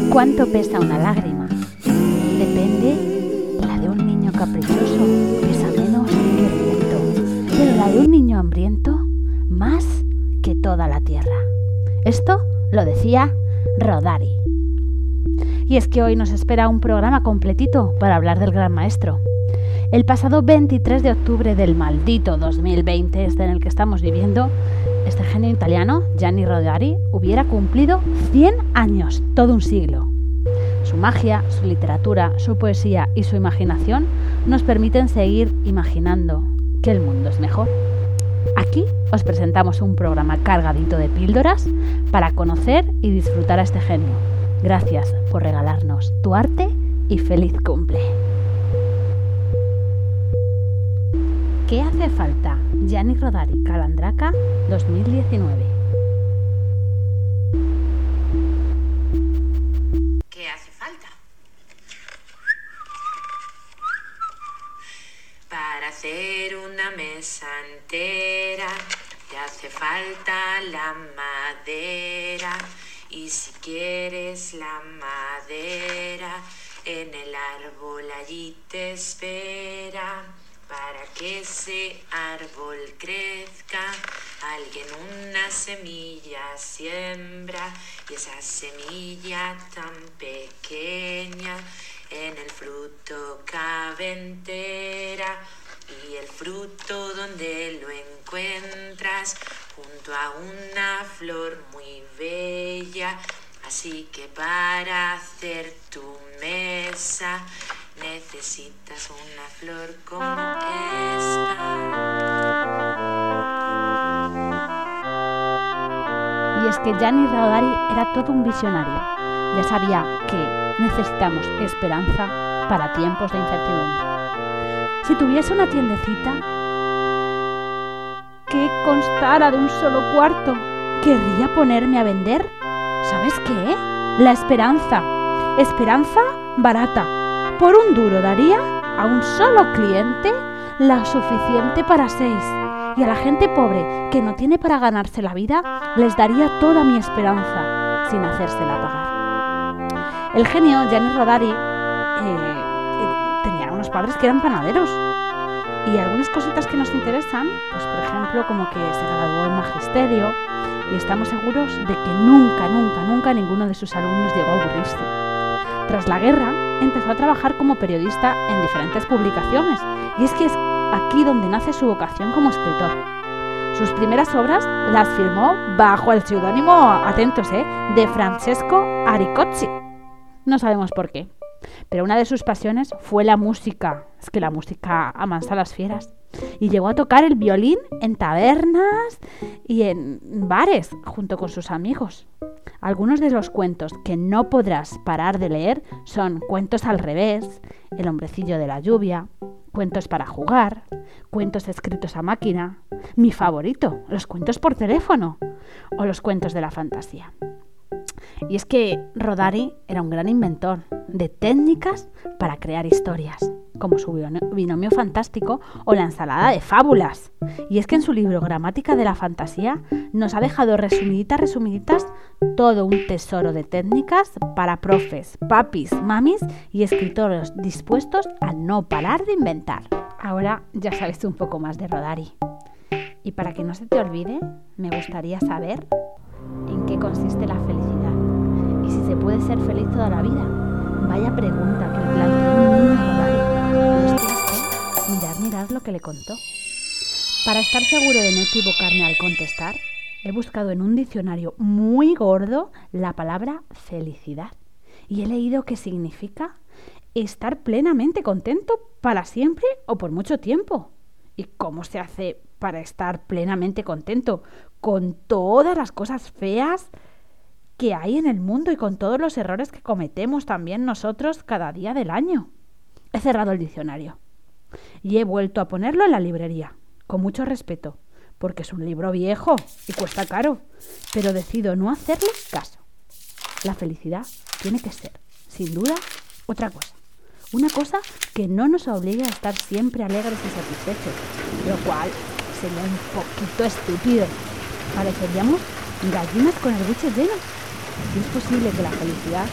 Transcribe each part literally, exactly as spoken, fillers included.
¿Cuánto pesa una lágrima? Depende. La de un niño caprichoso pesa menos que el viento, pero la de un niño hambriento más que toda la tierra. Esto lo decía Rodari. Y es que hoy nos espera un programa completito para hablar del gran maestro. El pasado veintitrés de octubre del maldito dos mil veinte, este en el que estamos viviendo, este genio italiano, Gianni Rodari, hubiera cumplido cien años, todo un siglo. Su magia, su literatura, su poesía y su imaginación nos permiten seguir imaginando que el mundo es mejor. Aquí os presentamos un programa cargadito de píldoras para conocer y disfrutar a este genio. Gracias por regalarnos tu arte y feliz cumple. ¿Qué hace falta? Gianni Rodari, Calandraca, dos mil diecinueve. ¿Qué hace falta? Para hacer una mesa entera te hace falta la madera. Y si quieres la madera, en el árbol allí te espera. Para que ese árbol crezca, alguien una semilla siembra, y esa semilla tan pequeña en el fruto cabe entera. Y el fruto, ¿donde lo encuentras? Junto a una flor muy bella. Así que para hacer tu mesa necesitas una flor como esta. Y es que Gianni Rodari era todo un visionario. Ya sabía que necesitamos esperanza para tiempos de incertidumbre. Si tuviese una tiendecita que constara de un solo cuarto, ¿querría ponerme a vender? ¿Sabes qué? La esperanza. Esperanza barata. Por un duro daría a un solo cliente la suficiente para seis. Y a la gente pobre que no tiene para ganarse la vida, les daría toda mi esperanza sin hacérsela pagar. El genio Gianni Rodari eh, eh, tenía unos padres que eran panaderos. Y algunas cositas que nos interesan, pues por ejemplo como que se graduó en magisterio, y estamos seguros de que nunca, nunca, nunca ninguno de sus alumnos llegó a aburrirse. Tras la guerra, empezó a trabajar como periodista en diferentes publicaciones, y es que es aquí donde nace su vocación como escritor. Sus primeras obras las firmó bajo el seudónimo, atentos, ¿eh?, de Francesco Aricozzi. No sabemos por qué, pero una de sus pasiones fue la música. Es que la música amansa a las fieras. Y llegó a tocar el violín en tabernas y en bares junto con sus amigos. Algunos de los cuentos que no podrás parar de leer son Cuentos al revés, El hombrecillo de la lluvia, Cuentos para jugar, Cuentos escritos a máquina, mi favorito, Los cuentos por teléfono o Los cuentos de la fantasía. Y es que Rodari era un gran inventor de técnicas para crear historias, como su binomio fantástico o la ensalada de fábulas. Y es que en su libro Gramática de la Fantasía nos ha dejado resumiditas, resumiditas, todo un tesoro de técnicas para profes, papis, mamis y escritores dispuestos a no parar de inventar. Ahora ya sabes un poco más de Rodari. Y para que no se te olvide, me gustaría saber en qué consiste la felicidad y si se puede ser feliz toda la vida. Vaya pregunta que le planteó un niño a Rodari. Pues tienes que mirar, mirar lo que le contó. Para estar seguro de no equivocarme al contestar, he buscado en un diccionario muy gordo la palabra felicidad y he leído que significa estar plenamente contento para siempre o por mucho tiempo. ¿Y cómo se hace para estar plenamente contento con todas las cosas feas que hay en el mundo y con todos los errores que cometemos también nosotros cada día del año? He cerrado el diccionario y he vuelto a ponerlo en la librería, con mucho respeto, porque es un libro viejo y cuesta caro, pero decido no hacerle caso. La felicidad tiene que ser, sin duda, otra cosa. Una cosa que no nos obligue a estar siempre alegres y satisfechos, lo cual sería un poquito estúpido. Pareceríamos gallinas con el buche lleno. Y es posible que la felicidad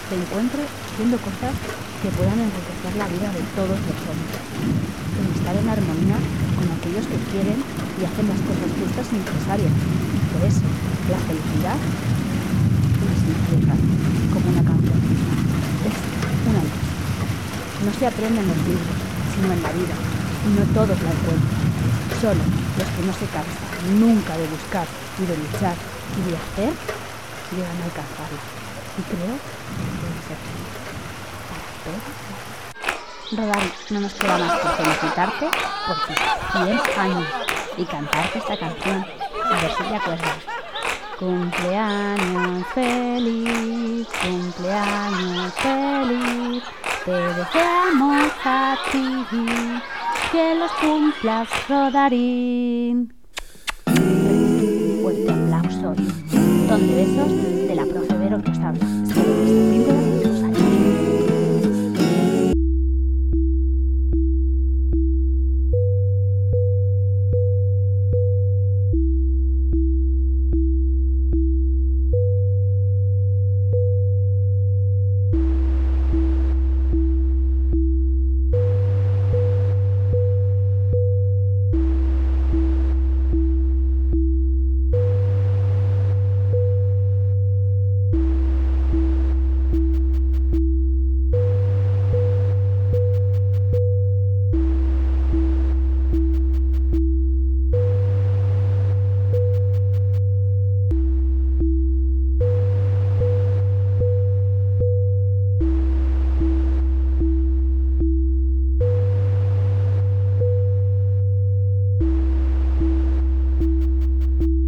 te encuentres haciendo cosas que puedan enriquecer la vida de todos los hombres, en estar en armonía con aquellos que quieren y hacen las cosas justas y necesarias. Por eso, la felicidad no se expresa como una canción, es una luz. No se aprende en los libros, sino en la vida, y no todos la encuentran. Solo los que no se cansan nunca de buscar y de luchar y de hacer, llegan a alcanzarla. Y creo que puede ser para todos. Rodari, no nos queda más que felicitarte por tus cien años y cantarte esta canción, a ver si te acuerdas. Cumpleaños feliz, cumpleaños feliz, te deseamos a ti que los cumplas, Rodarín. Un fuerte aplauso y un montón de besos de la profe Vero que os habla. Espero que